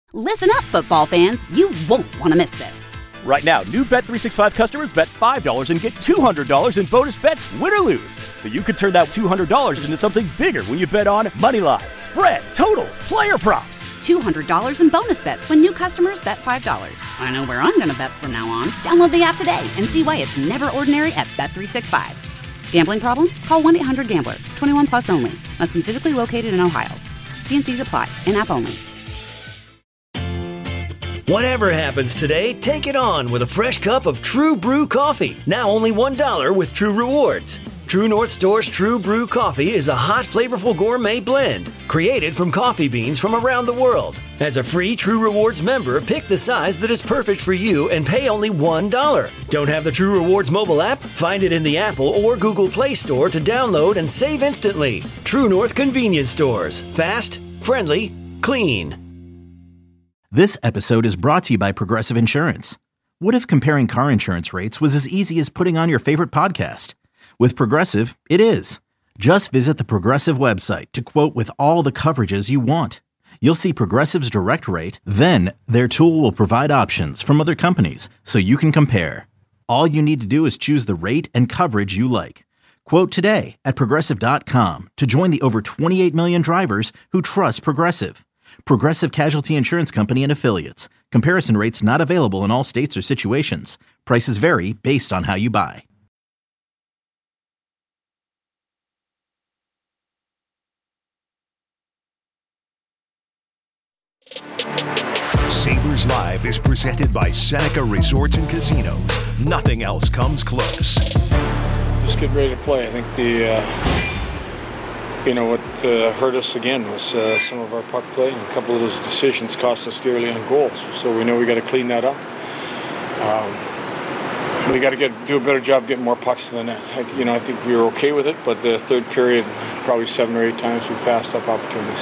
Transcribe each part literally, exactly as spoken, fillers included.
Listen up, football fans. You won't want to miss this. Right now, new Bet three sixty-five customers bet five dollars and get two hundred dollars in bonus bets, win or lose. So you could turn that two hundred dollars into something bigger when you bet on money line, spread, totals, player props. two hundred dollars in bonus bets when new customers bet five dollars. I know where I'm going to bet from now on. Download the app today and see why it's never ordinary at Bet three sixty-five. Gambling problem? Call one eight hundred gambler. twenty-one plus only. Must be physically located in Ohio. T and C's apply. In-app only. Whatever happens today, take it on with a fresh cup of True Brew coffee. Now only one dollar with True Rewards. True North Store's True Brew coffee is a hot, flavorful gourmet blend created from coffee beans from around the world. As a free True Rewards member, pick the size that is perfect for you and pay only one dollar. Don't have the True Rewards mobile app? Find it in the Apple or Google Play Store to download and save instantly. True North Convenience Stores. Fast, friendly, clean. This episode is brought to you by Progressive Insurance. What if comparing car insurance rates was as easy as putting on your favorite podcast? With Progressive, it is. Just visit the Progressive website to quote with all the coverages you want. You'll see Progressive's direct rate, then their tool will provide options from other companies so you can compare. All you need to do is choose the rate and coverage you like. Quote today at Progressive dot com to join the over twenty-eight million drivers who trust Progressive. Progressive Casualty Insurance Company and Affiliates. Comparison rates not available in all states or situations. Prices vary based on how you buy. Sabres Live is presented by Seneca Resorts and Casinos. Nothing else comes close. Just get ready to play. I think the... Uh... You know, what uh, hurt us again was uh, some of our puck play, and a couple of those decisions cost us dearly on goals. So we know we got to clean that up. Um, we got to get do a better job getting more pucks to the net. I, you know, I think we were okay with it, but the third period, probably seven or eight times we passed up opportunities.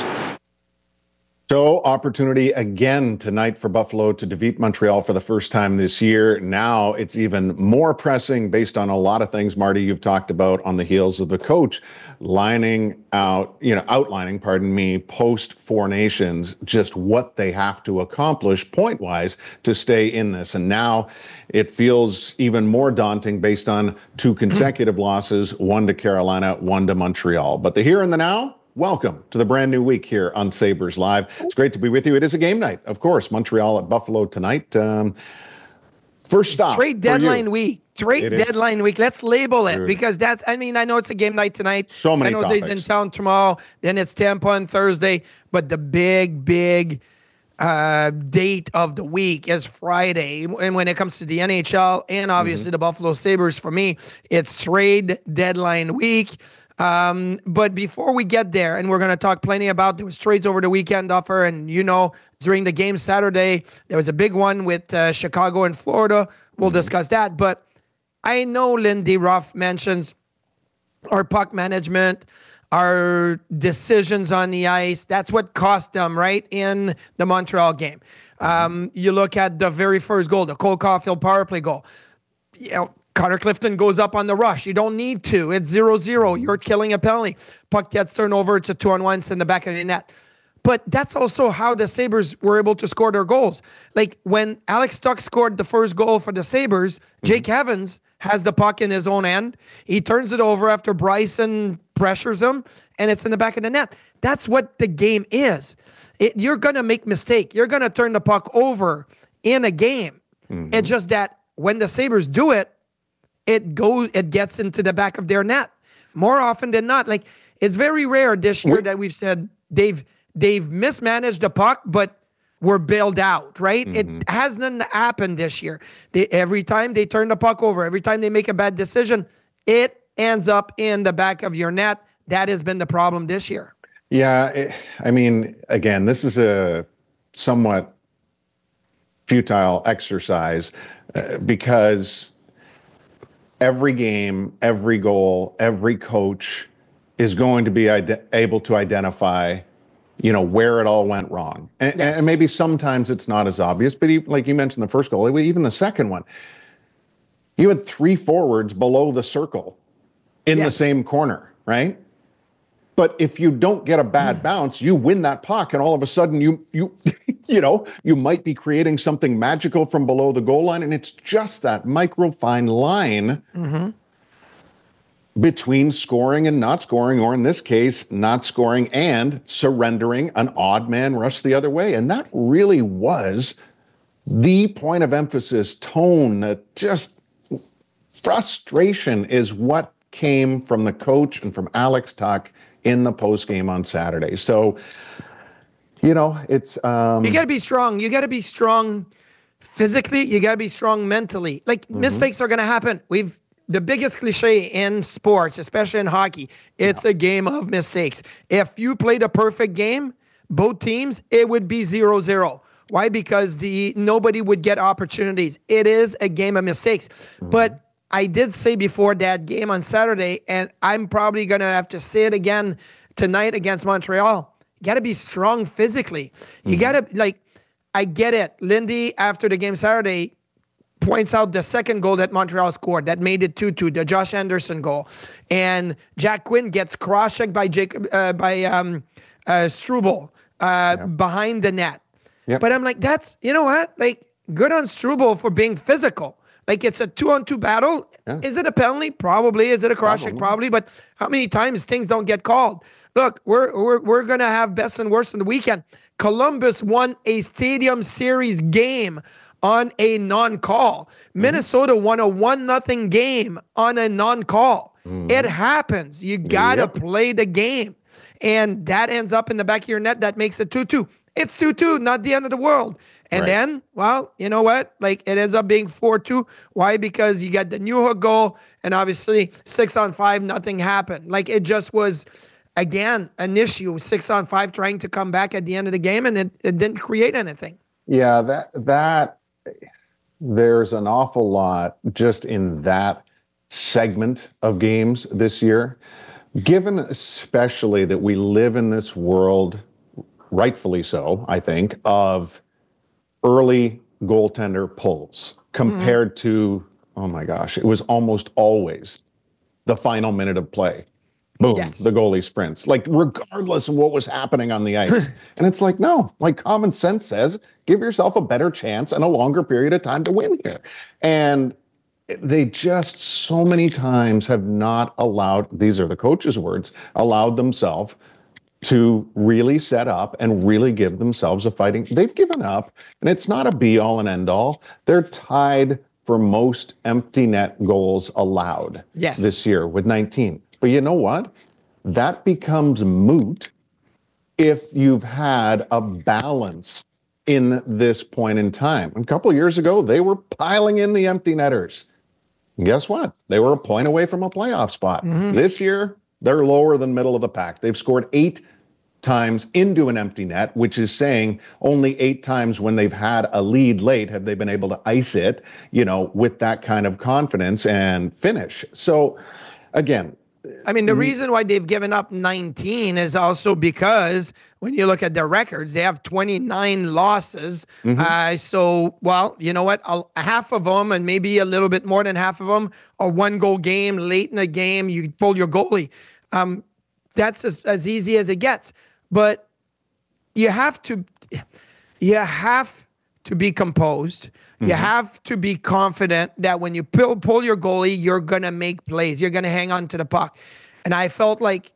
So, opportunity again tonight for Buffalo to defeat Montreal for the first time this year. Now it's even more pressing based on a lot of things, Marty, you've talked about on the heels of the coach lining out, you know, outlining, pardon me, post Four Nations, just what they have to accomplish point-wise to stay in this. And now it feels even more daunting based on two consecutive losses, one to Carolina, one to Montreal. But the here and the now, welcome to the brand new week here on Sabres Live. It's great to be with you. It is a game night, of course. Montreal at Buffalo tonight. Um, first stop. Trade deadline week. Trade deadline week. Let's label it True. because that's, I mean, I know it's a game night tonight. So many San Jose's topics. in town tomorrow. Then it's Tampa on Thursday. But the big, big uh, date of the week is Friday. And when it comes to the N H L and obviously mm-hmm. the Buffalo Sabres, for me, it's trade deadline week. Um, but before we get there, and we're going to talk plenty about, there was trades over the weekend, Duffer, and you know, during the game Saturday, there was a big one with uh, Chicago and Florida. We'll mm-hmm. discuss that. But I know Lindy Ruff mentions our puck management, our decisions on the ice. That's what cost them, right, in the Montreal game. Um, you look at the very first goal, the Cole Caulfield power play goal. You know, Connor Clifton goes up on the rush. You don't need to. It's zero zero. You're killing a penalty. Puck gets turned over. It's a two-on-one. It's in the back of the net. But that's also how the Sabres were able to score their goals. Like when Alex Tuch scored the first goal for the Sabres, mm-hmm. Jake Evans has the puck in his own end. He turns it over after Bryson pressures him, and it's in the back of the net. That's what the game is. It, you're going to make mistake. You're going to turn the puck over in a game. Mm-hmm. It's just that when the Sabres do it, it goes, it gets into the back of their net more often than not. Like it's very rare this year that we've said they've they've mismanaged the puck, but were bailed out. Right? Mm-hmm. It hasn't happened this year. They, every time they turn the puck over, every time they make a bad decision, it ends up in the back of your net. That has been the problem this year. Yeah, it, I mean, again, this is a somewhat futile exercise uh, because. Every game, every goal, every coach is going to be ide- able to identify, you know, where it all went wrong. And, yes. and maybe sometimes it's not as obvious, but even, like you mentioned the first goal, even the second one, you had three forwards below the circle in yes. the same corner, right? But if you don't get a bad mm. bounce, you win that puck, and all of a sudden you you you know, you might be creating something magical from below the goal line, and it's just that micro fine line mm-hmm. between scoring and not scoring, or in this case, not scoring and surrendering an odd man rush the other way. And that really was the point of emphasis, tone, uh, just frustration is what came from the coach and from Alex Tuch in the postgame on Saturday. So, you know, it's... Um, you got to be strong. You got to be strong physically. You got to be strong mentally. Like, mm-hmm. mistakes are going to happen. We've... The biggest cliche in sports, especially in hockey, it's yeah. a game of mistakes. If you played a perfect game, both teams, it would be zero zero. Why? Because the nobody would get opportunities. It is a game of mistakes. Mm-hmm. But I did say before that game on Saturday, and I'm probably going to have to say it again tonight against Montreal, you got to be strong physically. You mm-hmm. got to, like, I get it. Lindy, after the game Saturday, points out the second goal that Montreal scored that made it two two, the Josh Anderson goal. And Jack Quinn gets cross-checked by Jacob, uh, by um, uh, Struble uh, yeah. behind the net. Yep. But I'm like, that's, you know what? Like, good on Struble for being physical. Like, it's a two-on-two battle. Yeah. Is it a penalty? Probably. Is it a cross-check? Probably. But how many times things don't get called? Look, we're we're we're going to have best and worst in the weekend. Columbus won a Stadium Series game on a non-call. Mm-hmm. Minnesota won a one nothing game on a non-call. Mm-hmm. It happens. You got to yep. play the game. And that ends up in the back of your net. That makes it two two. It's two two, not the end of the world. And right. then, well, you know what? Like, it ends up being four two. Why? Because you got the Newhook goal, and obviously six on five, nothing happened. Like, it just was, again, an issue. Six on five trying to come back at the end of the game, and it, it didn't create anything. Yeah, that that there's an awful lot just in that segment of games this year, given especially that we live in this world, rightfully so, I think, of early goaltender pulls compared mm. to, oh my gosh, it was almost always the final minute of play. Boom, yes. the goalie sprints, like regardless of what was happening on the ice. And it's like, no, like common sense says, give yourself a better chance and a longer period of time to win here. And they just so many times have not allowed, these are the coach's words, allowed themselves to really set up and really give themselves a fighting. They've given up, and it's not a be-all and end-all. They're tied for most empty net goals allowed yes. this year with nineteen. But you know what? That becomes moot if you've had a balance in this point in time. A couple of years ago, they were piling in the empty netters. And guess what? They were a point away from a playoff spot. Mm-hmm. This year, they're lower than middle of the pack. They've scored eight times into an empty net, which is saying only eight times when they've had a lead late have they been able to ice it, you know, with that kind of confidence and finish. So, again, I mean, the reason why they've given up nineteen is also because when you look at their records, they have twenty-nine losses. Mm-hmm. Uh, so, well, you know what? A, half of them, and maybe a little bit more than half of them, are one-goal game. Late in the game, you pull your goalie. Um, that's as, as easy as it gets. But you have to, you have to be composed. You mm-hmm. have to be confident that when you pull, pull your goalie, you're going to make plays. You're going to hang on to the puck. And I felt like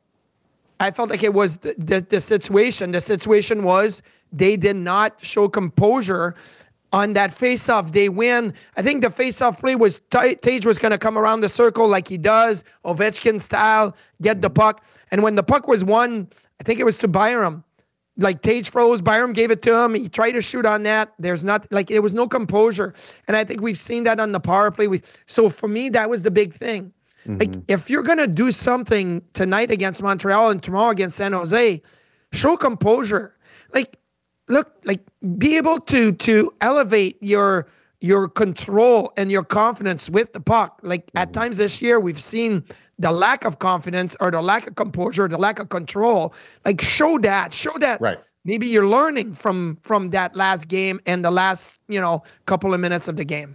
I felt like it was the, the, the situation. The situation was they did not show composure on that faceoff. They win. I think the faceoff play was Tage was going to come around the circle like he does, Ovechkin style, get the puck. And when the puck was won, I think it was to Byram. Like, Tage froze, Byram gave it to him. He tried to shoot on that. There's not, like, there was no composure. And I think we've seen that on the power play. We, so for me, that was the big thing. Mm-hmm. Like, if you're going to do something tonight against Montreal and tomorrow against San Jose, show composure. Like, look, like, be able to to elevate your your control and your confidence with the puck. Like, mm-hmm. at times this year, we've seen the lack of confidence or the lack of composure, the lack of control. Like, show that, show that. Right. Maybe you're learning from from that last game and the last, you know, couple of minutes of the game.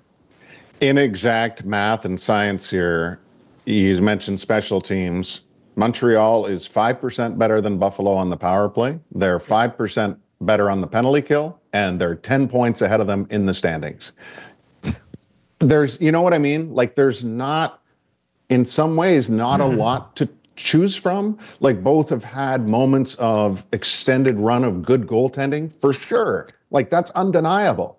Inexact math and science here. You mentioned special teams. Montreal is five percent better than Buffalo on the power play. They're five percent better on the penalty kill, and they're ten points ahead of them in the standings. There's, you know what I mean? Like, there's not, in some ways, not a lot to choose from. Like, both have had moments of extended run of good goaltending, for sure. Like, that's undeniable.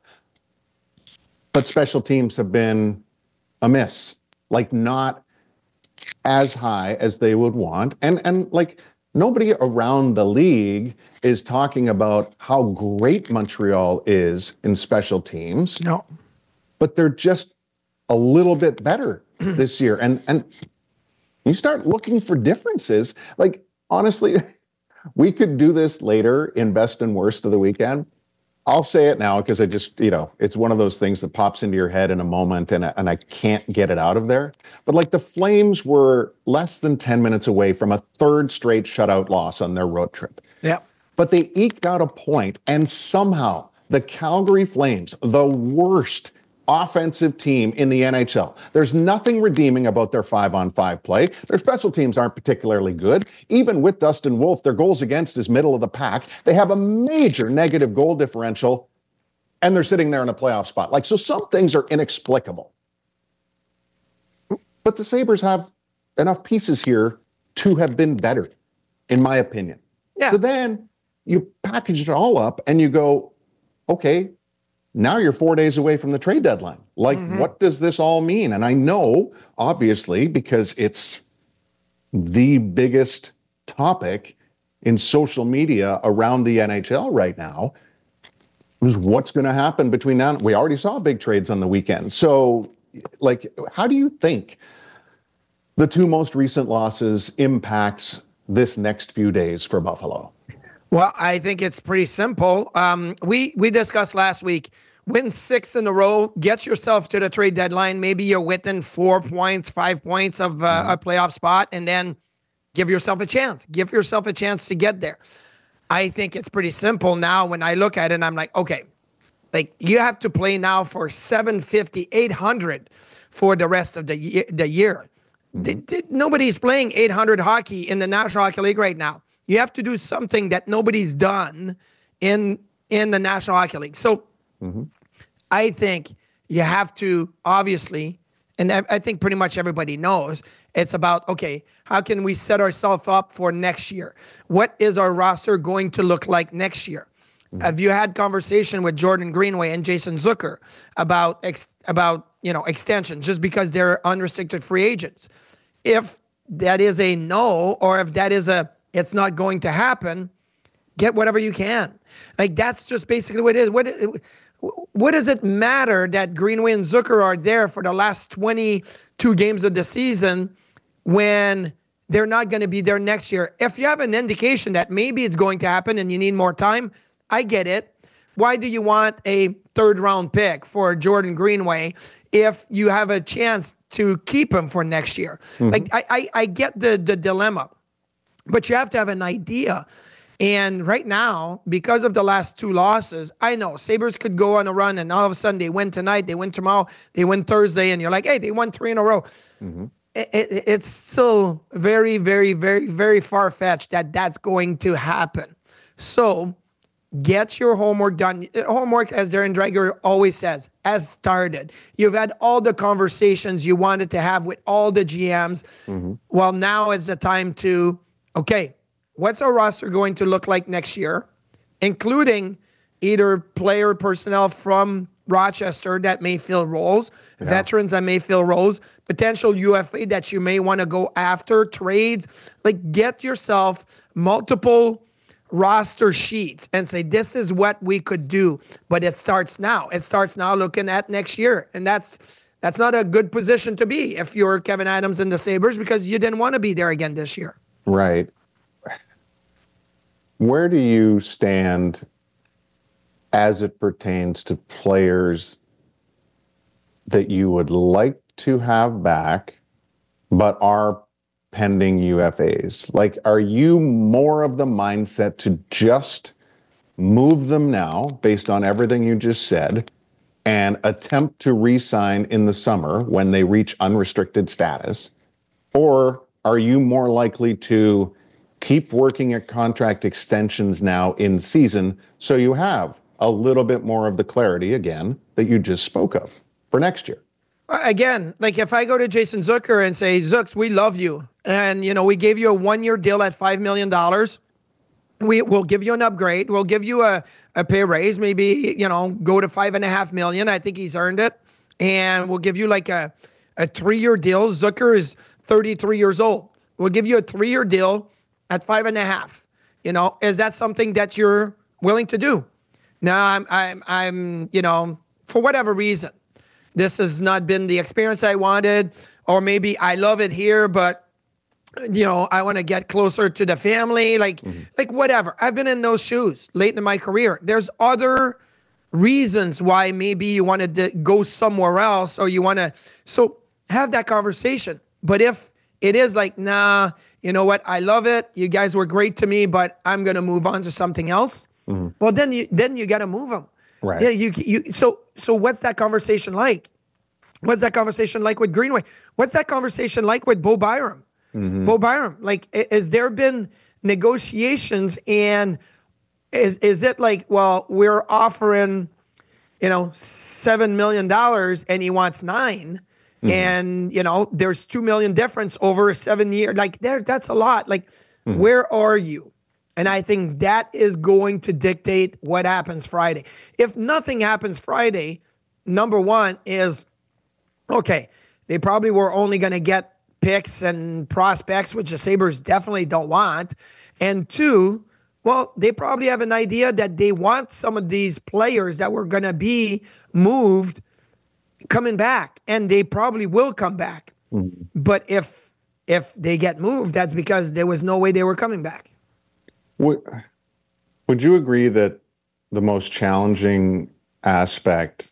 But special teams have been amiss, like not as high as they would want. And, and like, nobody around the league is talking about how great Montreal is in special teams. No. But they're just a little bit better this year. And and you start looking for differences. Like, honestly, we could do this later in best and worst of the weekend. I'll say it now because I just, you know, it's one of those things that pops into your head in a moment and, and I can't get it out of there. But like, the Flames were less than ten minutes away from a third straight shutout loss on their road trip. Yeah. But they eked out a point, and somehow the Calgary Flames, the worst offensive team in the N H L. There's nothing redeeming about their five-on-five play. Their special teams aren't particularly good. Even with Dustin Wolf, their goals against is middle of the pack. They have a major negative goal differential, and they're sitting there in a playoff spot. Like, so some things are inexplicable. But the Sabres have enough pieces here to have been better, in my opinion. Yeah. So then you package it all up and you go, okay, now you're four days away from the trade deadline. Like, mm-hmm. what does this all mean? And I know, obviously, because it's the biggest topic in social media around the N H L right now, is what's going to happen between now and we already saw big trades on the weekend. So, like, how do you think the two most recent losses impacts this next few days for Buffalo? Well, I think it's pretty simple. Um, we we discussed last week, win six in a row, get yourself to the trade deadline. Maybe you're within four points, five points of uh, mm-hmm. a playoff spot, and then give yourself a chance. Give yourself a chance to get there. I think it's pretty simple now. When I look at it, I'm like, okay, like, you have to play now for seven fifty, eight hundred for the rest of the year. The year. Mm-hmm. D- d- nobody's playing eight hundred hockey in the National Hockey League right now. You have to do something that nobody's done in in the National Hockey League. So mm-hmm. I think you have to, obviously, and I, I think pretty much everybody knows, it's about, okay, how can we set ourselves up for next year? What is our roster going to look like next year? Mm-hmm. Have you had conversation with Jordan Greenway and Jason Zucker about ex, about you know extension just because they're unrestricted free agents? If that is a no, or if that is a it's not going to happen, get whatever you can. Like, that's just basically what it is. What, what does it matter that Greenway and Zucker are there for the last twenty-two games of the season when they're not going to be there next year? If you have an indication that maybe it's going to happen and you need more time, I get it. Why do you want a third round pick for Jordan Greenway if you have a chance to keep him for next year? Mm-hmm. Like, I, I, I get the, the dilemma. But you have to have an idea. And right now, because of the last two losses, I know Sabres could go on a run and all of a sudden they win tonight, they win tomorrow, they win Thursday, and you're like, hey, they won three in a row. Mm-hmm. It, it, it's still very, very, very, very far-fetched that that's going to happen. So get your homework done. Homework, as Darren Dreger always says, has started. You've had all the conversations you wanted to have with all the G Ms. Mm-hmm. Well, now is the time to, okay, what's our roster going to look like next year, including either player personnel from Rochester that may fill roles, yeah. veterans that may fill roles, potential U F A that you may want to go after, trades. Like, get yourself multiple roster sheets and say, this is what we could do. But it starts now. It starts now looking at next year. And that's that's not a good position to be if you're Kevin Adams and the Sabres, because you didn't want to be there again this year. Right. Where do you stand as it pertains to players that you would like to have back, but are pending U F As? Like, are you more of the mindset to just move them now based on everything you just said and attempt to re-sign in the summer when they reach unrestricted status? Or are you more likely to keep working at contract extensions now in season so you have a little bit more of the clarity again that you just spoke of for next year. Again, like if I go to Jason Zucker and say, Zooks, we love you. And, you know, we gave you a one-year deal at five million dollars. We will give you an upgrade. We'll give you a, a pay raise, maybe, you know, go to five and a half million. I think he's earned it. And we'll give you like a, a three-year deal. Zucker is thirty-three years old. We'll give you a three-year deal at five and a half. You know, is that something that you're willing to do? Now, I'm, I'm, I'm, you know, for whatever reason, this has not been the experience I wanted, or maybe I love it here, but, you know, I want to get closer to the family, like, mm-hmm. like whatever. I've been in those shoes late in my career. There's other reasons why maybe you wanted to go somewhere else, or you want to, so have that conversation. But if it is like, nah, you know what, I love it, you guys were great to me, but I'm going to move on to something else, mm-hmm. well, then you, then you got to move them. Right. Yeah. You, you, so, so what's that conversation like? What's that conversation like with Greenway? What's that conversation like with Bo Byram? Mm-hmm. Bo Byram, like, has there been negotiations, and is, is it like, well, we're offering, you know, seven million dollars and he wants nine, mm-hmm. and, you know, there's two million difference over seven years. Like there, that's a lot. Like, mm-hmm. where are you? And I think that is going to dictate what happens Friday. If nothing happens Friday, number one is, okay, they probably were only going to get picks and prospects, which the Sabres definitely don't want. And two, well, they probably have an idea that they want some of these players that were going to be moved coming back, and they probably will come back. Mm-hmm. But if if they get moved, that's because there was no way they were coming back. Would, would you agree that the most challenging aspect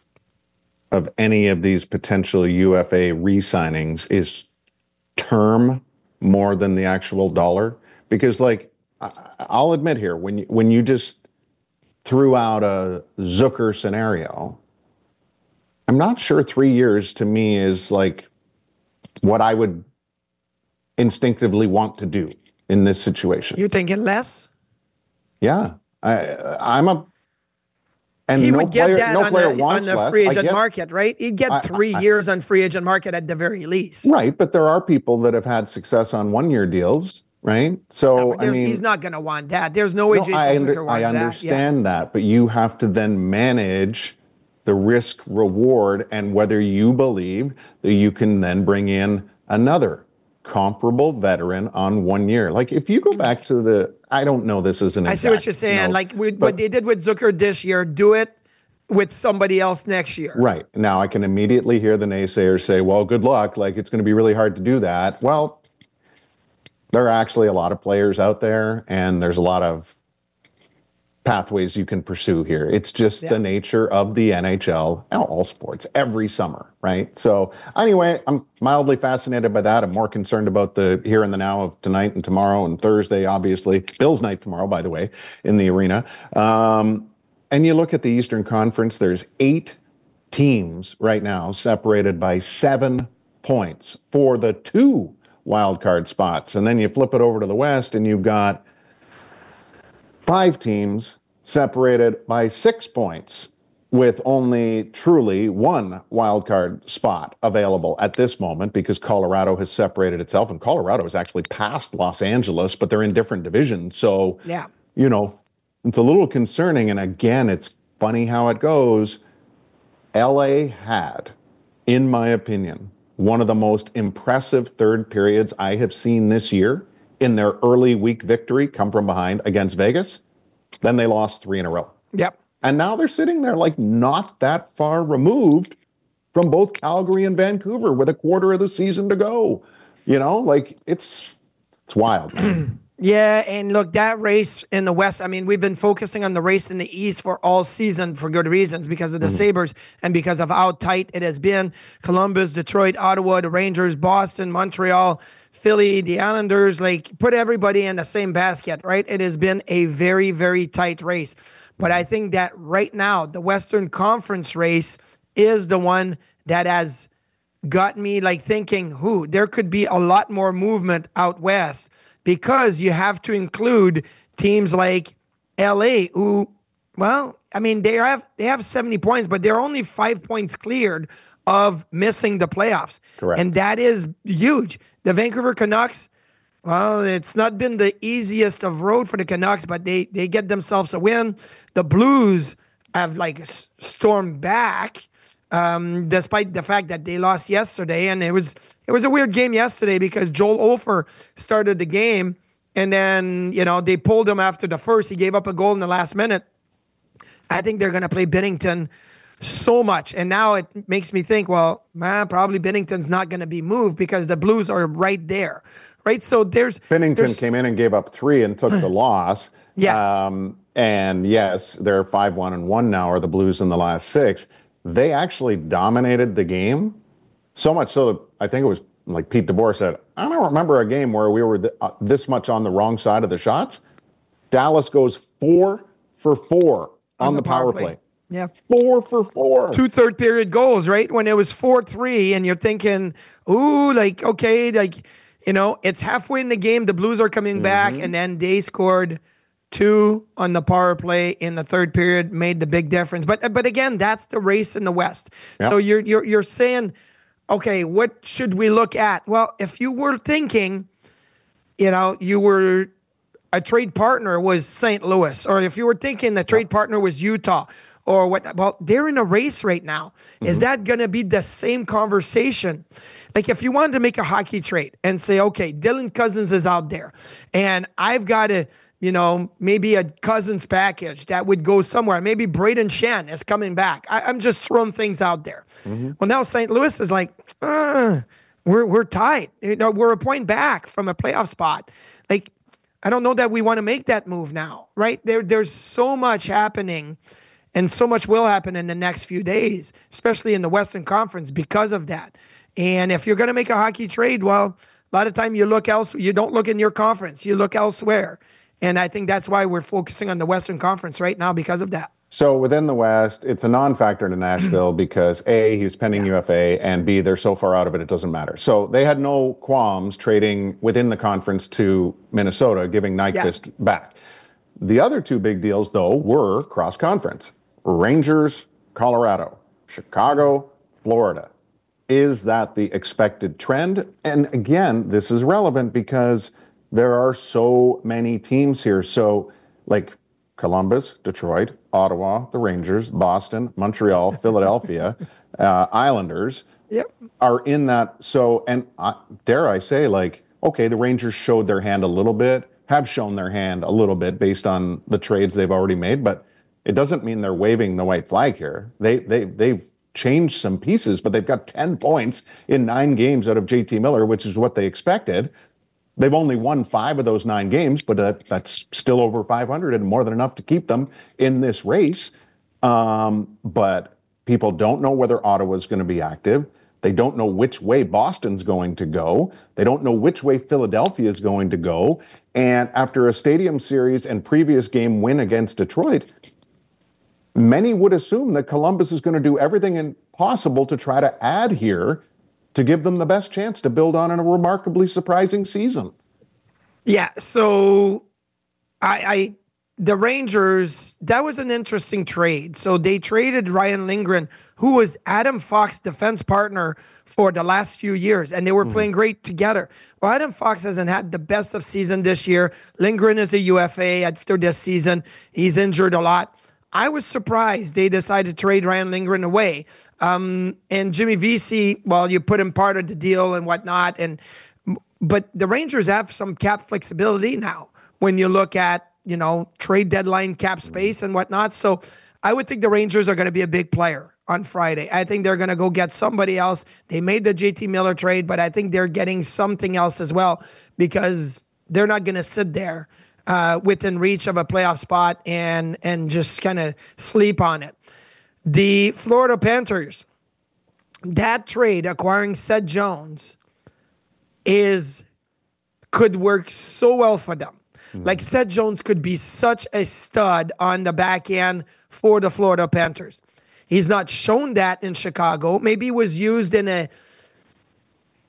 of any of these potential U F A re-signings is term more than the actual dollar? Because, like, I'll admit here, when you, when you just threw out a Zucker scenario, I'm not sure three years to me is like what I would instinctively want to do in this situation. You're thinking less? Yeah, I, I'm a. And he no would get player, that no on, player the, wants on the less. free I agent get, market, right? He'd get three I, I, years on free agent market at the very least. Right, but there are people that have had success on one-year deals, right? So, no, I mean... He's not going to want that. There's no way no, Jason I, under, Zucker wants I understand that. Yeah. that, but you have to then manage the risk-reward and whether you believe that you can then bring in another comparable veteran on one year. Like, if you go back to the... I don't know this is an I exact, see what you're saying. You know, like, we, but, what they did with Zucker this year, do it with somebody else next year. Right. Now, I can immediately hear the naysayers say, well, good luck. Like, it's going to be really hard to do that. Well, there are actually a lot of players out there, and there's a lot of pathways you can pursue here. It's just yeah. the nature of the N H L, all sports, every summer, right? So anyway, I'm mildly fascinated by that. I'm more concerned about the here and the now of tonight and tomorrow and Thursday, obviously. Bills night tomorrow, by the way, in the arena. Um, and you look at the Eastern Conference, there's eight teams right now separated by seven points for the two wild card spots. And then you flip it over to the West and you've got five teams separated by six points with only truly one wild card spot available at this moment because Colorado has separated itself, and Colorado has actually passed Los Angeles, but they're in different divisions. So, yeah, you know, it's a little concerning. And again, it's funny how it goes. L A had, in my opinion, one of the most impressive third periods I have seen this year in their early week victory come from behind against Vegas. Then they lost three in a row. Yep. And now they're sitting there like not that far removed from both Calgary and Vancouver with a quarter of the season to go. You know, like it's it's wild, man. Yeah, and look, that race in the West, I mean, we've been focusing on the race in the East for all season for good reasons because of the mm-hmm. Sabres and because of how tight it has been. Columbus, Detroit, Ottawa, the Rangers, Boston, Montreal, Philly, the Islanders, like put everybody in the same basket, right? It has been a very, very tight race. But I think that right now, the Western Conference race is the one that has got me like thinking, who there could be a lot more movement out west, because you have to include teams like L A, who, well, I mean, they have they have seventy points, but they're only five points cleared of missing the playoffs. Correct. And that is huge. The Vancouver Canucks, well, it's not been the easiest of road for the Canucks, but they they get themselves a win. The Blues have like s- stormed back, um, despite the fact that they lost yesterday. And it was it was a weird game yesterday because Joel Olfer started the game, and then, you know, they pulled him after the first. He gave up a goal in the last minute. I think they're going to play Binnington so much. And now it makes me think, well, man, probably Binnington's not going to be moved because the Blues are right there, right? So there's... Binnington there's, came in and gave up three and took the loss. Yes. Um, and yes, they're five one and one now, are the Blues in the last six. They actually dominated the game, so much so that I think it was like Pete DeBoer said, I don't remember a game where we were th- uh, this much on the wrong side of the shots. Dallas goes four for four on, on the, the power, power play. play. Yeah. Four for four. Two third period goals, right? When it was four three, and you're thinking, ooh, like, okay, like, you know, it's halfway in the game. The Blues are coming mm-hmm. back, and then they scored two on the power play in the third period, made the big difference. But but again, that's the race in the West. Yep. So you're you're you're saying, okay, what should we look at? Well, if you were thinking, you know, you were a trade partner was Saint Louis, or if you were thinking the trade partner was Utah, or what, well, they're in a race right now. Mm-hmm. Is that going to be the same conversation? Like if you wanted to make a hockey trade and say, okay, Dylan Cousins is out there, and I've got to, you know, maybe a Cousins package that would go somewhere. Maybe Braden Shen is coming back. I, I'm just throwing things out there. Mm-hmm. Well, now Saint Louis is like, uh, we're we're tied. You know, we're a point back from a playoff spot. Like, I don't know that we want to make that move now, right? There, there's so much happening, and so much will happen in the next few days, especially in the Western Conference because of that. And if you're going to make a hockey trade, well, a lot of time you look else. You don't look in your conference. You look elsewhere. And I think that's why we're focusing on the Western Conference right now because of that. So within the West, it's a non-factor to Nashville because A, he's pending yeah. U F A, and B, they're so far out of it, it doesn't matter. So they had no qualms trading within the conference to Minnesota, giving Nyquist yeah. back. The other two big deals, though, were cross-conference. Rangers, Colorado, Chicago, Florida. Is that the expected trend? And again, this is relevant because there are so many teams here. So like Columbus, Detroit, Ottawa, the Rangers, Boston, Montreal, Philadelphia, uh, Islanders yep. are in that. So, and uh, dare I say, like, okay, the Rangers showed their hand a little bit, have shown their hand a little bit based on the trades they've already made, but it doesn't mean they're waving the white flag here. They, they, they've changed some pieces, but they've got ten points in nine games out of J T Miller, which is what they expected. They've only won five of those nine games, but that, that's still over five hundred and more than enough to keep them in this race. Um, but people don't know whether Ottawa's going to be active. They don't know which way Boston's going to go. They don't know which way Philadelphia is going to go. And after a Stadium Series and previous game win against Detroit, many would assume that Columbus is going to do everything possible to try to add here to give them the best chance to build on in a remarkably surprising season. Yeah, so I, I the Rangers, that was an interesting trade. So they traded Ryan Lindgren, who was Adam Fox's defense partner for the last few years, and they were mm. playing great together. Well, Adam Fox hasn't had the best of season this year. Lindgren is a U F A after this season. He's injured a lot. I was surprised they decided to trade Ryan Lindgren away. Um, and Jimmy Vesey, well, you put him part of the deal and whatnot. And but the Rangers have some cap flexibility now when you look at, you know, trade deadline cap space and whatnot. So I would think the Rangers are going to be a big player on Friday. I think they're going to go get somebody else. They made the J T Miller trade, but I think they're getting something else as well because they're not going to sit there uh, within reach of a playoff spot and and just kind of sleep on it. The Florida Panthers, that trade acquiring Seth Jones is could work so well for them. Mm-hmm. Like Seth Jones could be such a stud on the back end for the Florida Panthers. He's not shown that in Chicago. Maybe he was used in a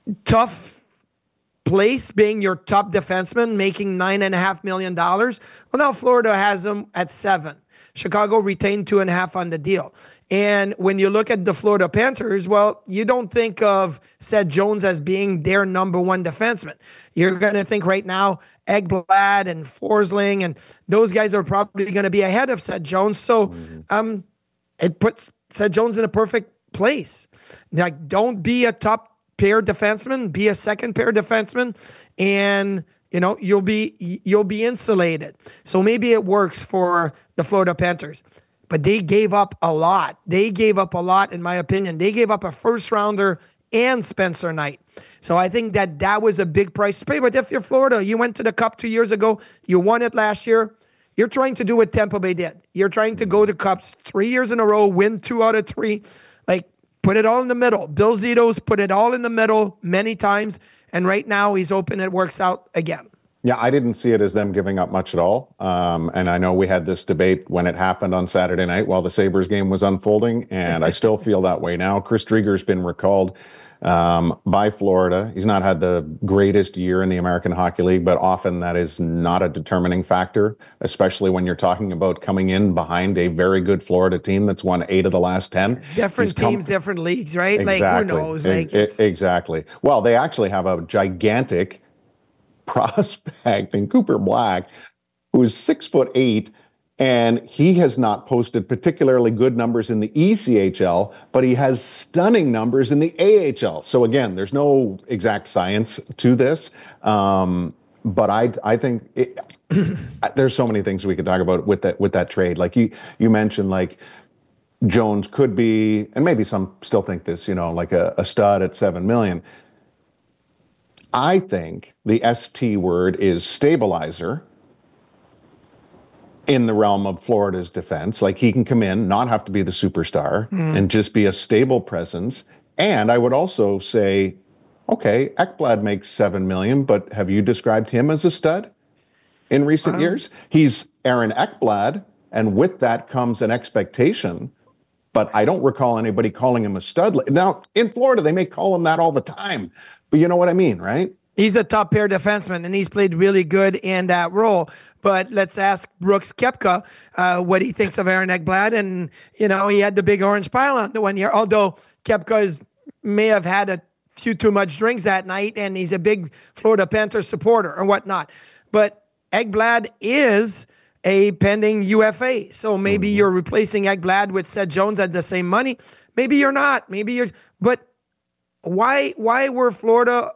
tough place being your top defenseman, making nine and a half million dollars. Well, now Florida has him at seven. Chicago retained two and a half on the deal. And when you look at the Florida Panthers, well, you don't think of Seth Jones as being their number one defenseman. You're going to think right now Ekblad and Forsling, and those guys are probably going to be ahead of Seth Jones. So um, it puts Seth Jones in a perfect place. Like, don't be a top pair defenseman, be a second pair defenseman, and you know you'll be you'll be insulated. So maybe it works for the Florida Panthers. But they gave up a lot. They gave up a lot, in my opinion. They gave up a first rounder and Spencer Knight. So I think that that was a big price to pay. But if you're Florida, you went to the Cup two years ago, you won it last year. You're trying to do what Tampa Bay did. You're trying to go to Cups three years in a row, win two out of three. Like, put it all in the middle. Bill Zito's put it all in the middle many times. And right now he's hoping it works out again. Yeah, I didn't see it as them giving up much at all. Um, and I know we had this debate when it happened on Saturday night while the Sabres game was unfolding, and I still feel that way now. Chris Drieger's been recalled um, by Florida. He's not had the greatest year in the American Hockey League, but often that is not a determining factor, especially when you're talking about coming in behind a very good Florida team that's won eight of the last ten. Different He's teams, come- different leagues, right? Exactly. Like, who knows? Like, E- it's... Exactly. Well, they actually have a gigantic prospect in Cooper Black, who is six foot eight, and he has not posted particularly good numbers in the E C H L, but he has stunning numbers in the A H L. So again, there's no exact science to this, um, but I I think it, there's so many things we could talk about with that with that trade. Like you you mentioned, like Jones could be, and maybe some still think this, you know, like a, a stud at seven million. I think the S T word is stabilizer in the realm of Florida's defense. Like, he can come in, not have to be the superstar, mm. and just be a stable presence. And I would also say, okay, Ekblad makes seven million dollars, but have you described him as a stud in recent um, years? He's Aaron Ekblad, and with that comes an expectation. But I don't recall anybody calling him a stud. Now, in Florida, they may call him that all the time. But you know what I mean, right? He's a top pair defenseman, and he's played really good in that role. But let's ask Brooks Koepka uh, what he thinks of Aaron Ekblad. And, you know, he had the big orange pile on the one year, although Koepka is, may have had a few too much drinks that night, and he's a big Florida Panthers supporter or whatnot. But Ekblad is a pending U F A. So maybe mm-hmm. you're replacing Ekblad with Seth Jones at the same money. Maybe you're not. Maybe you're... But Why why were Florida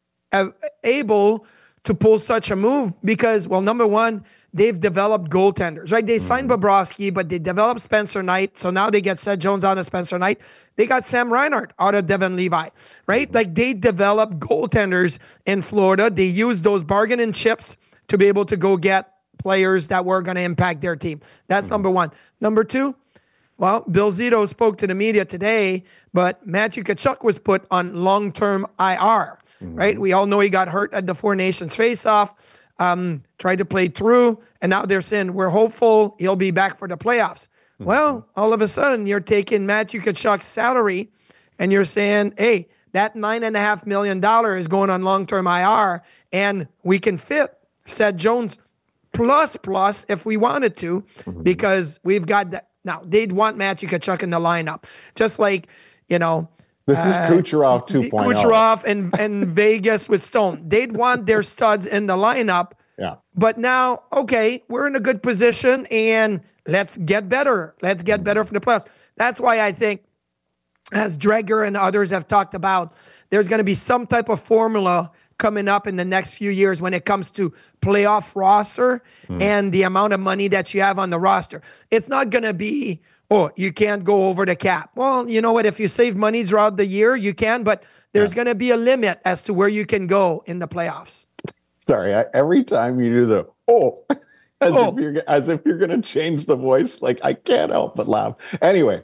able to pull such a move? Because, well, number one, they've developed goaltenders, right? They mm-hmm. signed Bobrovsky, but they developed Spencer Knight, so now they get Seth Jones out of Spencer Knight. They got Sam Reinhart out of Devin Levi, right? Mm-hmm. Like, they developed goaltenders in Florida. They used those bargaining chips to be able to go get players that were going to impact their team. That's mm-hmm. number one. Number two, well, Bill Zito spoke to the media today, but Matthew Tkachuk was put on long-term I R, mm-hmm. right? We all know he got hurt at the Four Nations face-off, um, tried to play through, and now they're saying, we're hopeful he'll be back for the playoffs. Mm-hmm. Well, all of a sudden, you're taking Matthew Tkachuk's salary, and you're saying, hey, that nine point five million dollars is going on long-term I R, and we can fit Seth Jones plus plus if we wanted to, mm-hmm. because we've got that. Now, they'd want Matthew Tkachuk in the lineup, just like, you know. This is uh, Kucherov two point oh. Kucherov and, and Vegas with Stone. They'd want their studs in the lineup. Yeah. But now, okay, we're in a good position, and let's get better. Let's get better for the playoffs. That's why I think, as Dreger and others have talked about, there's going to be some type of formula coming up in the next few years when it comes to playoff roster mm. and the amount of money that you have on the roster. It's not going to be, oh, you can't go over the cap. Well, you know what? If you save money throughout the year, you can, but there's yeah. going to be a limit as to where you can go in the playoffs. Sorry, I, every time you do the, oh, as oh. if you're as if you're going to change the voice, like I can't help but laugh. Anyway,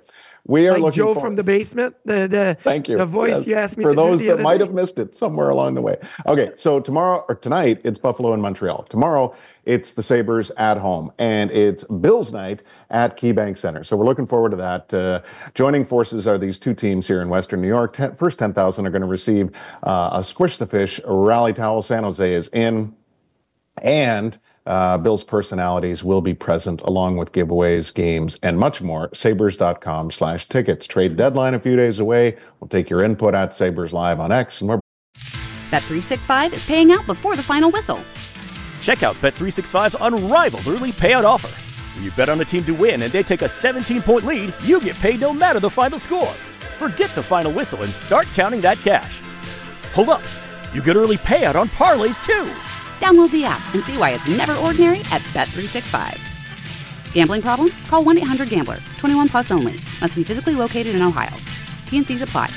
We are like looking Joe for- from the basement. The the Thank you. The voice Yes. you asked me for to do those the that other might day. have missed it somewhere along the way. Okay, so tomorrow or tonight it's Buffalo and Montreal. Tomorrow it's the Sabres at home, and it's Bills night at KeyBank Center. So we're looking forward to that. Uh, joining forces are these two teams here in Western New York. Ten, first ten thousand are going to receive uh, a Squish the Fish rally towel. San Jose is in, and Uh, Bill's personalities will be present along with giveaways, games, and much more. Sabres.com slash tickets. Trade deadline a few days away. We'll take your input at Sabres Live on X. And we're Bet three sixty-five is paying out before the final whistle. Check out Bet three sixty-five's unrivaled early payout offer. When you bet on a team to win and they take a seventeen-point lead, you get paid no matter the final score. Forget the final whistle and start counting that cash. Hold up. You get early payout on parlays, too. Download the app and see why it's never ordinary at Bet three sixty-five. Gambling problem? Call one eight hundred gambler. twenty-one plus only. Must be physically located in Ohio. T N Cs apply.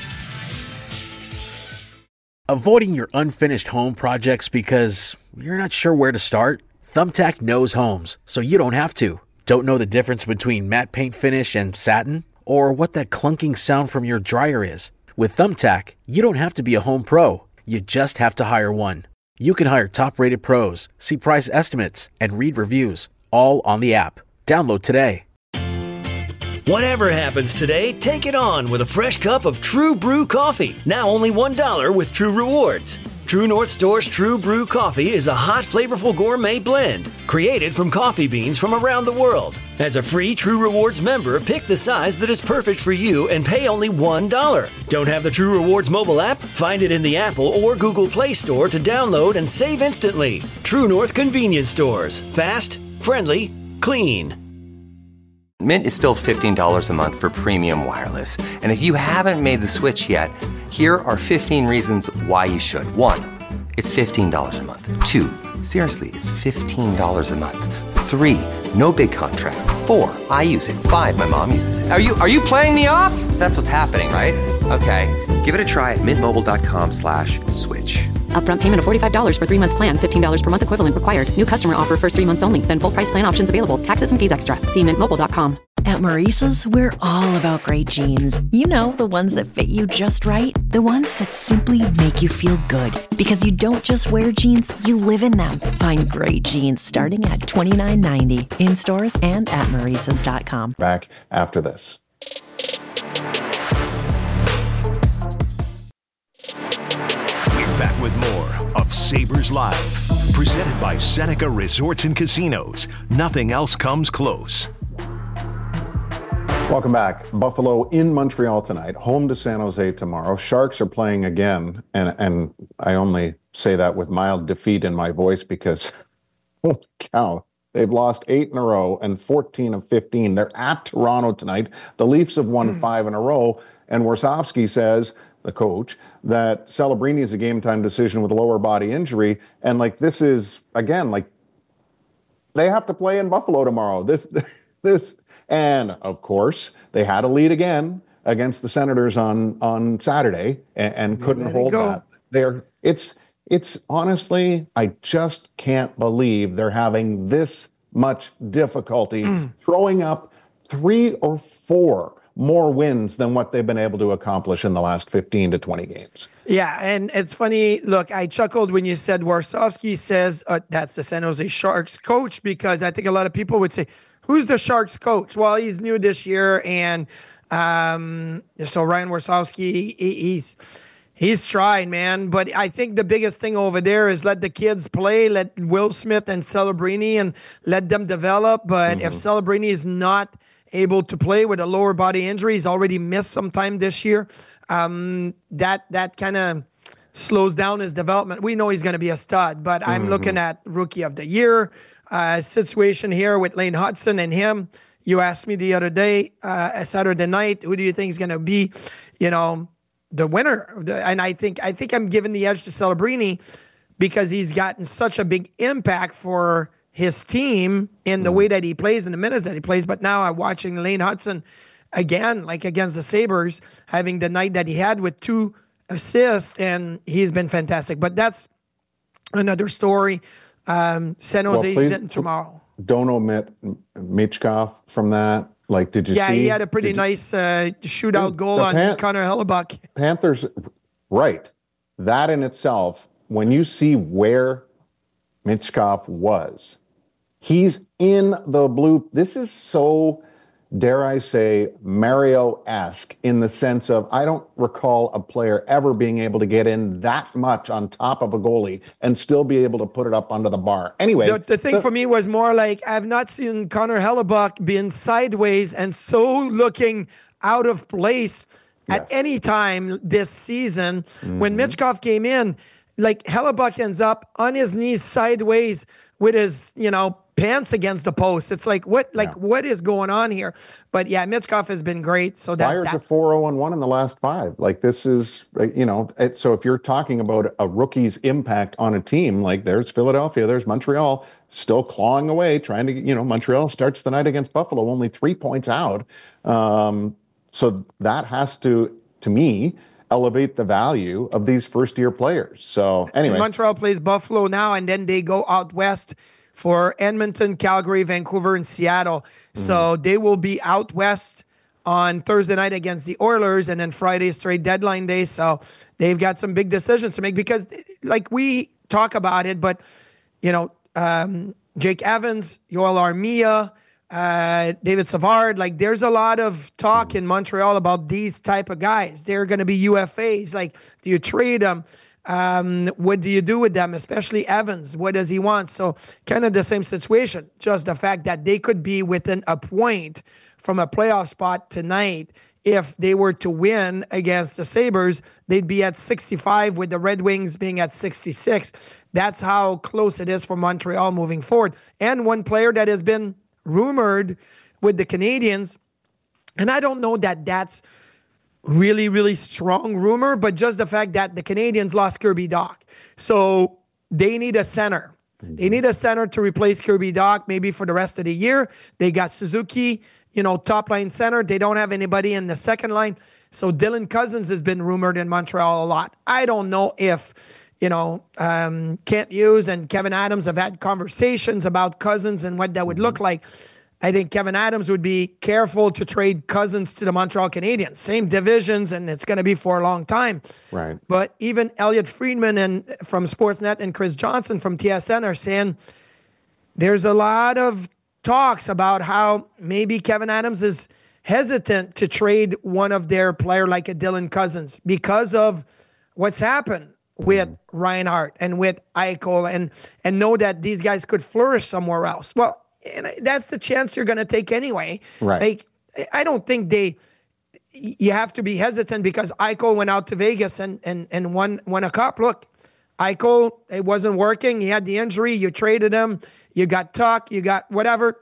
Avoiding your unfinished home projects because you're not sure where to start? Thumbtack knows homes, so you don't have to. Don't know the difference between matte paint finish and satin? Or what that clunking sound from your dryer is? With Thumbtack, you don't have to be a home pro. You just have to hire one. You can hire top-rated pros, see price estimates, and read reviews, all on the app. Download today. Whatever happens today, take it on with a fresh cup of True Brew coffee. Now only one dollar with True Rewards. True North Store's True Brew coffee is a hot, flavorful gourmet blend created from coffee beans from around the world. As a free True Rewards member, pick the size that is perfect for you and pay only one dollar. Don't have the True Rewards mobile app? Find it in the Apple or Google Play Store to download and save instantly. True North Convenience Stores. Fast, friendly, clean. Mint is still fifteen dollars a month for premium wireless. And if you haven't made the switch yet, here are fifteen reasons why you should. One, it's fifteen dollars a month. Two, seriously, it's fifteen dollars a month. Three, no big contracts. Four, I use it. Five, my mom uses it. Are you are you playing me off? That's what's happening, right? Okay, give it a try at mintmobile.com slash switch. Upfront payment of forty-five dollars for three-month plan, fifteen dollars per month equivalent required. New customer offer first three months only. Then full price plan options available. Taxes and fees extra. See mint mobile dot com. At Maurice's, we're all about great jeans. You know, the ones that fit you just right. The ones that simply make you feel good. Because you don't just wear jeans, you live in them. Find great jeans starting at twenty-nine ninety in stores and at maurices dot com. back after this. Back with more of Sabres Live, presented by Seneca Resorts and Casinos. Nothing else comes close. Welcome back. Buffalo in Montreal tonight, home to San Jose tomorrow. Sharks are playing again, and and I only say that with mild defeat in my voice because, holy cow, they've lost eight in a row and fourteen of fifteen. They're at Toronto tonight. The Leafs have won mm. five in a row, and Warsofsky says, the coach, that Celebrini is a game-time decision with a lower body injury, and like this is again like they have to play in Buffalo tomorrow. This this. And, of course, they had a lead again against the Senators on, on Saturday and, and couldn't hold that. They're, it's, it's honestly, I just can't believe they're having this much difficulty mm. throwing up three or four more wins than what they've been able to accomplish in the last fifteen to twenty games. Yeah, and it's funny. Look, I chuckled when you said Warsofsky says uh, that's the San Jose Sharks coach, because I think a lot of people would say, who's the Sharks coach? Well, he's new this year, and um, so Ryan Warsofsky, he, he's he's trying, man. But I think the biggest thing over there is let the kids play, let Will Smith and Celebrini, and let them develop. But mm-hmm. if Celebrini is not able to play with a lower body injury, he's already missed some time this year, um, that that kind of slows down his development. We know he's going to be a stud, but mm-hmm. I'm looking at Rookie of the Year, Uh, situation here with Lane Hudson and him. You asked me the other day, uh, Saturday night, who do you think is going to be, you know, the winner? And I think I think I'm giving the edge to Celebrini because he's gotten such a big impact for his team in the mm. way that he plays, in the minutes that he plays. But now I'm watching Lane Hudson again, like against the Sabres, having the night that he had with two assists, and he's been fantastic. But that's another story. Um, San Jose well, is in tomorrow. Don't omit Michkov from that. Like, did you yeah, see? Yeah, he had a pretty you, nice uh, shootout goal on Pan- Connor Hellebuyck. Panthers, right. That in itself, when you see where Michkov was, he's in the blue. This is so, dare I say, Mario-esque in the sense of I don't recall a player ever being able to get in that much on top of a goalie and still be able to put it up under the bar. Anyway. The, the thing the, for me was more like I've not seen Connor Hellebuyck being sideways and so looking out of place yes. at any time this season. Mm-hmm. When Michkov came in, like Hellebuyck ends up on his knees sideways with his, you know, pants against the post. It's like, what like yeah. what is going on here? But yeah, Michkov has been great. So that's Flyers that. are four oh and one in the last five. Like this is, you know, it, so if you're talking about a rookie's impact on a team, like there's Philadelphia, there's Montreal still clawing away, trying to, you know, Montreal starts the night against Buffalo, only three points out. Um, so that has to, to me, elevate the value of these first-year players. So anyway. And Montreal plays Buffalo now, and then they go out west for Edmonton, Calgary, Vancouver, and Seattle. Mm. So they will be out west on Thursday night against the Oilers, and then Friday is trade deadline day. So they've got some big decisions to make because, like we talk about it, but, you know, um, Jake Evans, Yoel Armia, uh, David Savard, like there's a lot of talk in Montreal about these type of guys. They're going to be U F As. Like, do you trade them? Um, what do you do with them, especially Evans? What does he want? So kind of the same situation, just the fact that they could be within a point from a playoff spot tonight. If they were to win against the Sabres, they'd be at sixty-five with the Red Wings being at sixty-six. That's how close it is for Montreal moving forward. And one player that has been rumored with the Canadiens, and I don't know that that's really, really strong rumor, but just the fact that the Canadiens lost Kirby Dach. So they need a center. Mm-hmm. They need a center to replace Kirby Dach maybe for the rest of the year. They got Suzuki, you know, top line center. They don't have anybody in the second line. So Dylan Cousins has been rumored in Montreal a lot. I don't know if, you know, um, Kent Hughes and Kevin Adams have had conversations about Cousins and what that would look like. I think Kevin Adams would be careful to trade Cousins to the Montreal Canadiens. Same divisions, and it's going to be for a long time. Right. But even Elliot Friedman and from Sportsnet and Chris Johnson from T S N are saying there's a lot of talks about how maybe Kevin Adams is hesitant to trade one of their player like a Dylan Cousins because of what's happened with Reinhart and with Eichel and and know that these guys could flourish somewhere else. Well, and that's the chance you're going to take anyway. Right. Like, I don't think they, you have to be hesitant because Eichel went out to Vegas and, and, and won, won a cup. Look, Eichel, it wasn't working. He had the injury. You traded him. You got Tuck. You got whatever.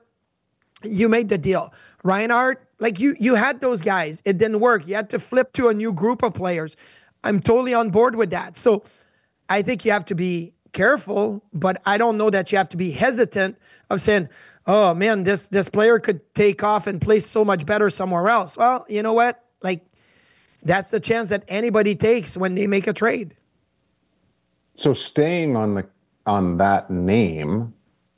You made the deal. Reinhart, like you, you had those guys. It didn't work. You had to flip to a new group of players. I'm totally on board with that. So I think you have to be careful, but I don't know that you have to be hesitant of saying, oh man, this this player could take off and play so much better somewhere else. Well, you know what? Like, that's the chance that anybody takes when they make a trade. So staying on the on that name,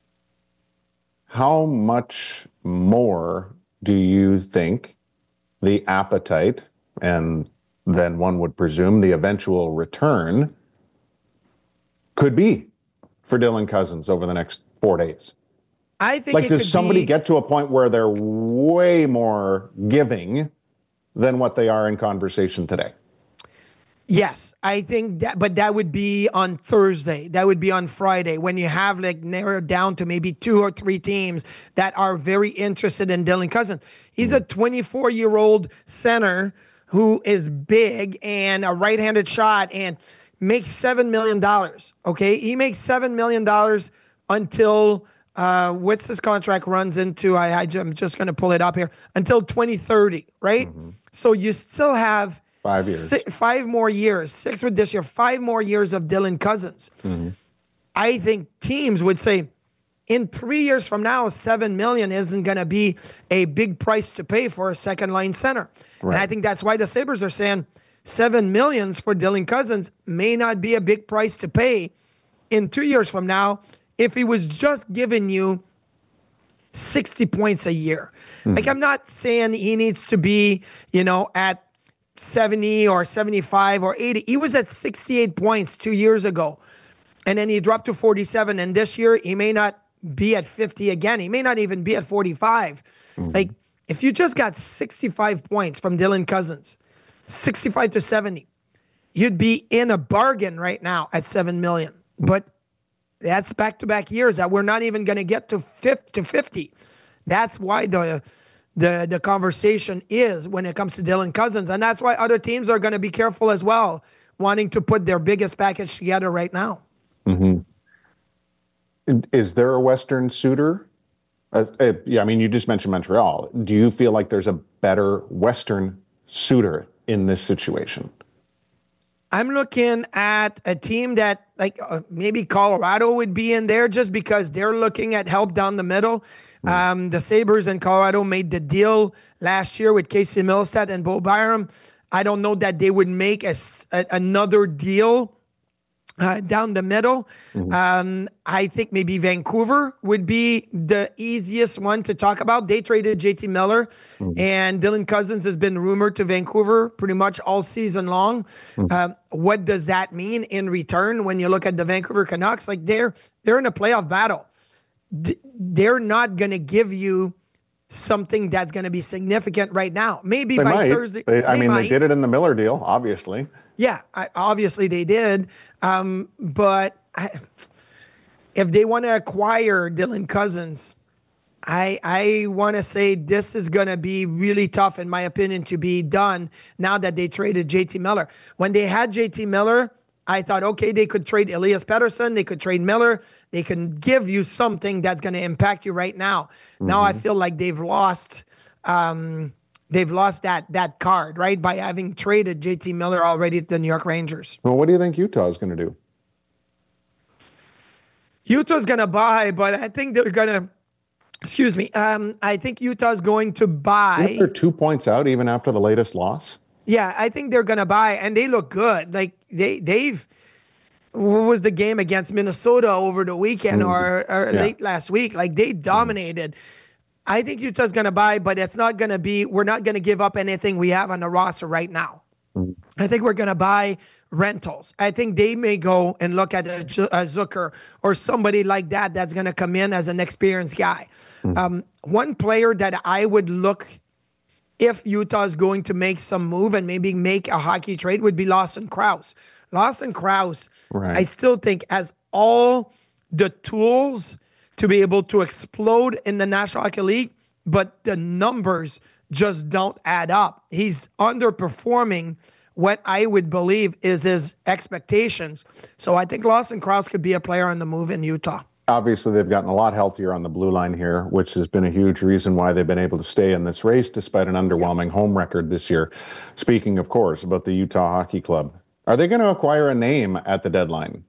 how much more do you think the appetite, and then one would presume the eventual return, could be for Dylan Cousins over the next four days? I think like, it does could somebody be, get to a point where they're way more giving than what they are in conversation today? Yes, I think that, but that would be on Thursday. That would be on Friday when you have like narrowed down to maybe two or three teams that are very interested in Dylan Cousins. He's a twenty-four-year-old center who is big and a right-handed shot and makes seven million dollars, okay? He makes seven million dollars until, uh, what's this contract runs into? I, I, I'm just going to pull it up here. Until twenty thirty, right? Mm-hmm. So you still have five years, six, five more years, six with this year, five more years of Dylan Cousins. Mm-hmm. I think teams would say, in three years from now, seven million dollars isn't going to be a big price to pay for a second-line center. Right. And I think that's why the Sabres are saying, Seven millions for Dylan Cousins may not be a big price to pay in two years from now if he was just giving you sixty points a year. Mm-hmm. Like, I'm not saying he needs to be, you know, at seventy or seventy-five or eighty. He was at sixty-eight points two years ago. And then he dropped to forty-seven. And this year, he may not be at fifty again. He may not even be at forty-five. Mm-hmm. Like, if you just got sixty-five points from Dylan Cousins, sixty-five to seventy, you'd be in a bargain right now at seven million dollars. But that's back-to-back years that we're not even going to get to fifty. That's why the, the the conversation is when it comes to Dylan Cousins. And that's why other teams are going to be careful as well, wanting to put their biggest package together right now. Mm-hmm. Is there a Western suitor? Uh, uh, yeah, I mean, you just mentioned Montreal. Do you feel like there's a better Western suitor in this situation? I'm looking at a team that, like, uh, maybe Colorado would be in there just because they're looking at help down the middle. Mm. Um, the Sabres and Colorado made the deal last year with Casey Milstead and Bo Byram. I don't know that they would make a, a, another deal Uh, down the middle. Mm-hmm. Um, I think maybe Vancouver would be the easiest one to talk about. They traded J T Miller, mm-hmm. and Dylan Cousins has been rumored to Vancouver pretty much all season long. Mm-hmm. Um, what does that mean in return when you look at the Vancouver Canucks? Like, they're they're in a playoff battle. D- they're not going to give you something that's going to be significant right now. Maybe they by might. Thursday. They, I they mean, might. they did it in the Miller deal, obviously. Yeah, I, obviously they did. Um, but I, if they want to acquire Dylan Cousins, I I want to say this is going to be really tough, in my opinion, to be done now that they traded J T Miller. When they had J T Miller, I thought, okay, they could trade Elias Pettersson, they could trade Miller, they can give you something that's going to impact you right now. Mm-hmm. Now I feel like they've lost... Um, They've lost that that card, right, by having traded J T Miller already to the New York Rangers. Well, what do you think Utah is going to do? Utah's going to buy, but I think they're going to, excuse me, um, I think Utah's going to buy. They're two points out even after the latest loss. Yeah, I think they're going to buy, and they look good. Like, they, they've, what was the game against Minnesota over the weekend mm. or, or yeah. late last week? Like, they dominated. Mm. I think Utah's going to buy, but it's not going to be, we're not going to give up anything we have on the roster right now. Mm-hmm. I think we're going to buy rentals. I think they may go and look at a, a Zucker or somebody like that that's going to come in as an experienced guy. Mm-hmm. Um, one player that I would look, if Utah is going to make some move and maybe make a hockey trade, would be Lawson Krause. Lawson Krause, right. I still think has all the tools to be able to explode in the National Hockey League, but the numbers just don't add up. He's underperforming what I would believe is his expectations. So I think Lawson Krause could be a player on the move in Utah. Obviously, they've gotten a lot healthier on the blue line here, which has been a huge reason why they've been able to stay in this race despite an underwhelming home record this year. Speaking, of course, about the Utah Hockey Club, are they going to acquire a name at the deadline?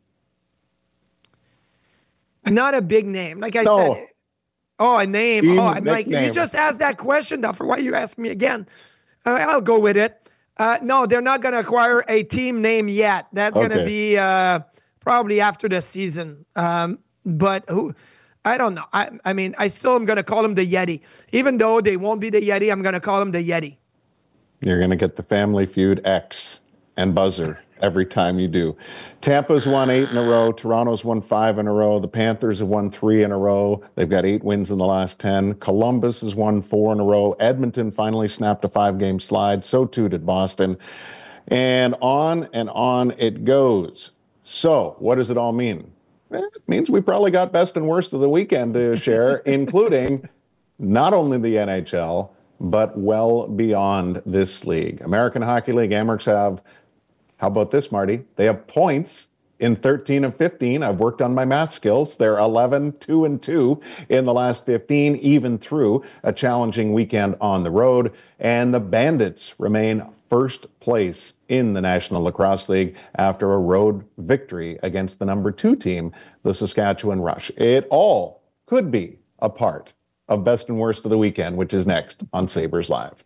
Not a big name. Like I no. said, oh, a name. Team oh, I'm like, nickname. you just asked that question, Duffer. Why you ask me again? Uh, I'll go with it. Uh, no, they're not going to acquire a team name yet. That's okay. going to be uh, probably after the season. Um, but who? I don't know. I, I mean, I still am going to call them the Yeti. Even though they won't be the Yeti, I'm going to call them the Yeti. You're going to get the Family Feud X and buzzer every time you do. Tampa's won eight in a row. Toronto's won five in a row. The Panthers have won three in a row. They've got eight wins in the last ten. Columbus has won four in a row. Edmonton finally snapped a five-game slide. So too did Boston. And on and on it goes. So what does it all mean? It means we probably got best and worst of the weekend to share, including not only the N H L, but well beyond this league. American Hockey League, Amerks have, how about this, Marty? They have points in thirteen of fifteen. I've worked on my math skills. They're eleven, two and two in the last fifteen, even through a challenging weekend on the road. And the Bandits remain first place in the National Lacrosse League after a road victory against the number two team, the Saskatchewan Rush. It all could be a part of Best and Worst of the Weekend, which is next on Sabres Live.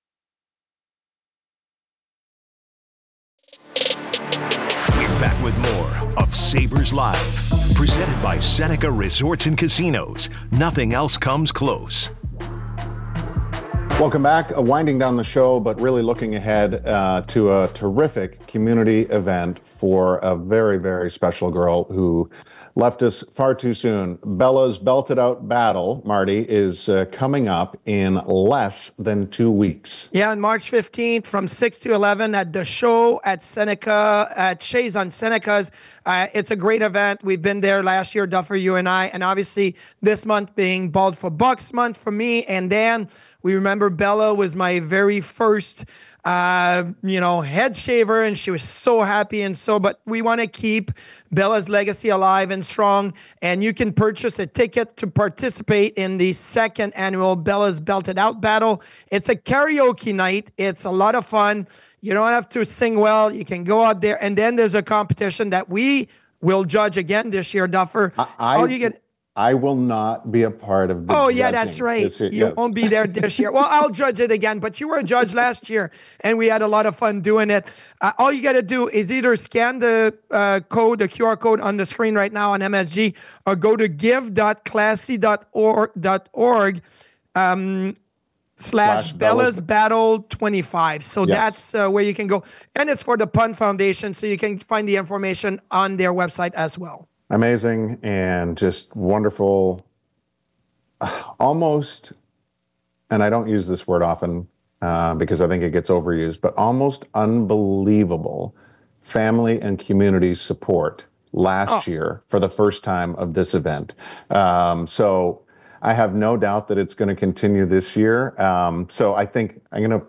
We're back with more Sabres Live. Presented by Seneca Resorts and Casinos. Nothing else comes close. Welcome back. Uh, winding down the show, but really looking ahead uh, to a terrific community event for a very, very special girl who left us far too soon. Bella's Belted Out Battle, Marty, is uh, coming up in less than two weeks. Yeah, on March fifteenth from six to eleven at the show at Seneca, at Shays on Seneca's. Uh, it's a great event. We've been there last year, Duffer, you and I, and obviously this month being Bald for Bucks month for me and Dan. We remember Bella was my very first, uh, you know, head shaver, and she was so happy. And so, but we want to keep Bella's legacy alive and strong. And you can purchase a ticket to participate in the second annual Bella's Belted Out Battle. It's a karaoke night. It's a lot of fun. You don't have to sing well. You can go out there. And then there's a competition that we will judge again this year, Duffer. I, I, All you get. I will not be a part of the Oh, yeah, that's right. Year, you yes. won't be there this year. Well, I'll judge it again, but you were a judge last year, and we had a lot of fun doing it. Uh, all you got to do is either scan the uh, code, the Q R code on the screen right now on M S G, or go to give dot classy dot org um, slash, slash Bella's Battle twenty-five. So yes. that's uh, where you can go. And it's for the Pun Foundation, so you can find the information on their website as well. Amazing and just wonderful, almost, and I don't use this word often uh, because I think it gets overused, but almost unbelievable family and community support last oh. year for the first time of this event. Um, so I have no doubt that it's going to continue this year. Um, so I think I'm going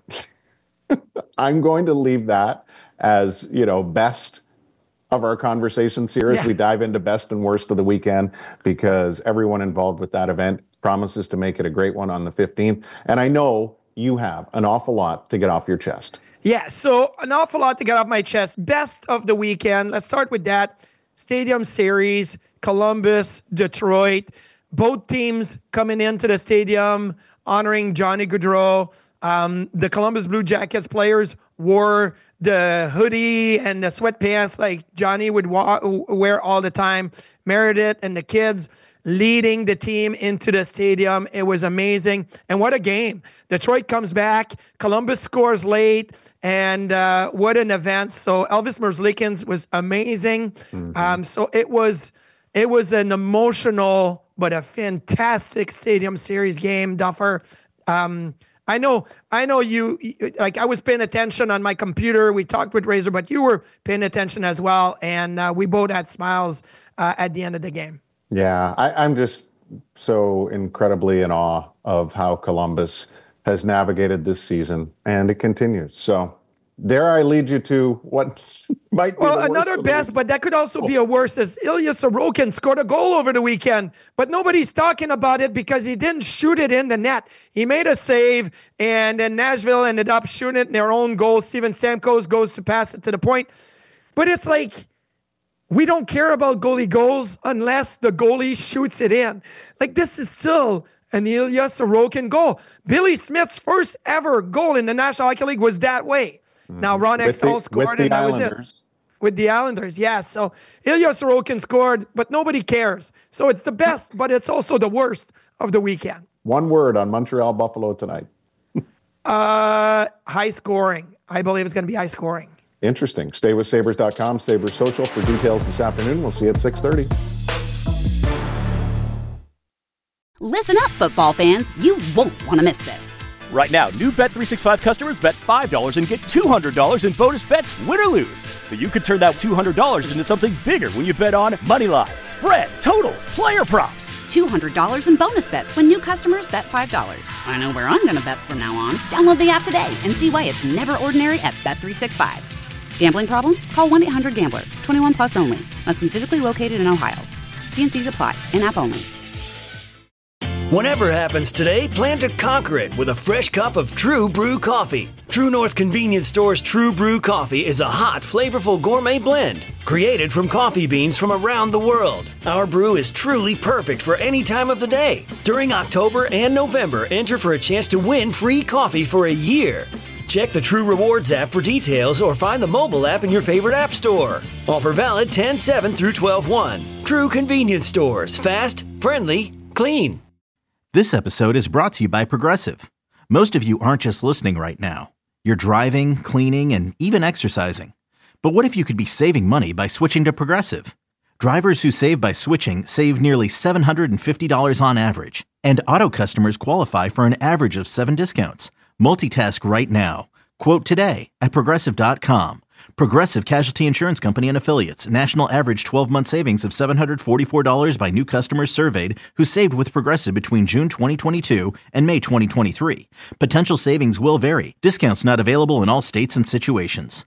to, I'm going to leave that as, you know, best of our conversations here yeah. as we dive into best and worst of the weekend, because everyone involved with that event promises to make it a great one on the fifteenth. And I know you have an awful lot to get off your chest. Yeah, so an awful lot to get off my chest. Best of the weekend. Let's start with that. Stadium Series, Columbus, Detroit. Both teams coming into the stadium, honoring Johnny Gaudreau. Um, the Columbus Blue Jackets players wore the hoodie and the sweatpants like Johnny would wa- wear all the time. Meredith and the kids leading the team into the stadium. It was amazing. And what a game. Detroit comes back. Columbus scores late. And uh, what an event. So Elvis Merzlikins was amazing. Mm-hmm. Um, so it was, it was an emotional but a fantastic Stadium Series game, Duffer. Um, I know, I know you, like I was paying attention on my computer. We talked with Razor, but you were paying attention as well. And uh, we both had smiles uh, at the end of the game. Yeah, I, I'm just so incredibly in awe of how Columbus has navigated this season, and it continues. So dare I lead you to what might be well, the worst another best, but that could also be a worse, is Ilya Sorokin scored a goal over the weekend, but nobody's talking about it because he didn't shoot it in the net. He made a save, and then Nashville ended up shooting it in their own goal. Steven Stamkos goes to pass it to the point. But it's like, we don't care about goalie goals unless the goalie shoots it in. Like, this is still an Ilya Sorokin goal. Billy Smith's first ever goal in the National Hockey League was that way. Now, Ron Extall scored, and that was it. With the Islanders, yes. So Ilya Sorokin scored, but nobody cares. So it's the best, but it's also the worst of the weekend. One word on Montreal Buffalo tonight. uh, high scoring. I believe it's going to be high scoring. Interesting. Stay with Sabres dot com, Sabres Social for details this afternoon. We'll see you at six thirty. Listen up, football fans. You won't want to miss this. Right now, new Bet three sixty-five customers bet five dollars and get two hundred dollars in bonus bets, win or lose. So you could turn that two hundred dollars into something bigger when you bet on money line, spread, totals, player props. two hundred dollars in bonus bets when new customers bet five dollars. I know where I'm going to bet from now on. Download the app today and see why it's never ordinary at Bet three sixty-five. Gambling problem? Call one eight hundred gambler. twenty-one plus only. Must be physically located in Ohio. T and C's apply. In-app only. Whatever happens today, plan to conquer it with a fresh cup of True Brew coffee. True North Convenience Store's True Brew coffee is a hot, flavorful gourmet blend created from coffee beans from around the world. Our brew is truly perfect for any time of the day. During October and November, enter for a chance to win free coffee for a year. Check the True Rewards app for details or find the mobile app in your favorite app store. Offer valid ten seven through twelve one. True convenience stores. Fast, friendly, clean. This episode is brought to you by Progressive. Most of you aren't just listening right now. You're driving, cleaning, and even exercising. But what if you could be saving money by switching to Progressive? Drivers who save by switching save nearly seven hundred fifty dollars on average. And auto customers qualify for an average of seven discounts. Multitask right now. Quote today at Progressive dot com. Progressive Casualty Insurance Company and Affiliates. National average twelve-month savings of seven hundred forty-four dollars by new customers surveyed who saved with Progressive between June twenty twenty-two and May twenty twenty-three. Potential savings will vary. Discounts not available in all states and situations.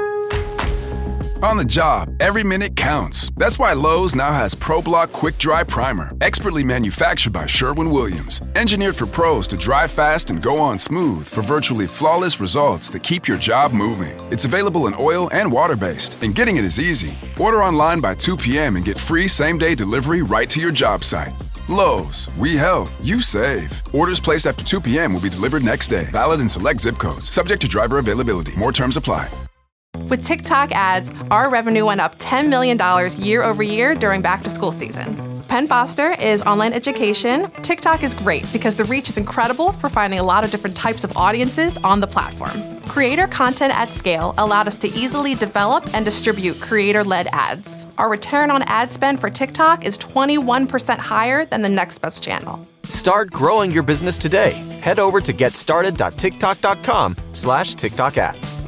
On the job, every minute counts. That's why Lowe's now has ProBlock Quick Dry Primer, expertly manufactured by Sherwin-Williams. Engineered for pros to dry fast and go on smooth for virtually flawless results that keep your job moving. It's available in oil and water-based, and getting it is easy. Order online by two p.m. and get free same-day delivery right to your job site. Lowe's, we help, you save. Orders placed after two p.m. will be delivered next day. Valid in select zip codes. Subject to driver availability. More terms apply. With TikTok ads, our revenue went up ten million dollars year over year during back-to-school season. Penn Foster is online education. TikTok is great because the reach is incredible for finding a lot of different types of audiences on the platform. Creator content at scale allowed us to easily develop and distribute creator-led ads. Our return on ad spend for TikTok is twenty-one percent higher than the next best channel. Start growing your business today. Head over to getstarted dot tiktok dot com slash TikTok ads.